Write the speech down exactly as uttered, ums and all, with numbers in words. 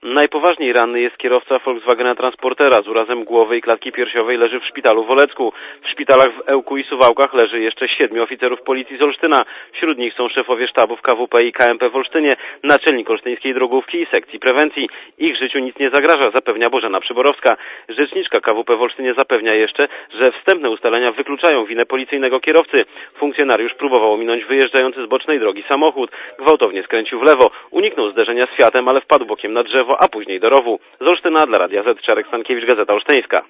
Najpoważniej ranny jest kierowca Volkswagena Transportera z urazem głowy i klatki piersiowej, leży w szpitalu w Olecku. W szpitalach w Ełku i Suwałkach leży jeszcze siedmiu oficerów policji z Olsztyna. Wśród nich są szefowie sztabów K W P i K M P w Olsztynie, naczelnik olsztyńskiej drogówki i sekcji prewencji. Ich życiu nic nie zagraża, zapewnia Bożena Przyborowska. Rzeczniczka K W P w Olsztynie zapewnia jeszcze, że wstępne ustalenia wykluczają winę policyjnego kierowcy. Funkcjonariusz próbował ominąć wyjeżdżający z bocznej drogi samochód. Gwałtownie skręcił w lewo, uniknął zderzenia z Fiatem, ale wpadł bokiem na drzewo, a później do rowu. Z Olsztyna dla Radia Z, Czarek Stankiewicz, Gazeta Olsztyńska.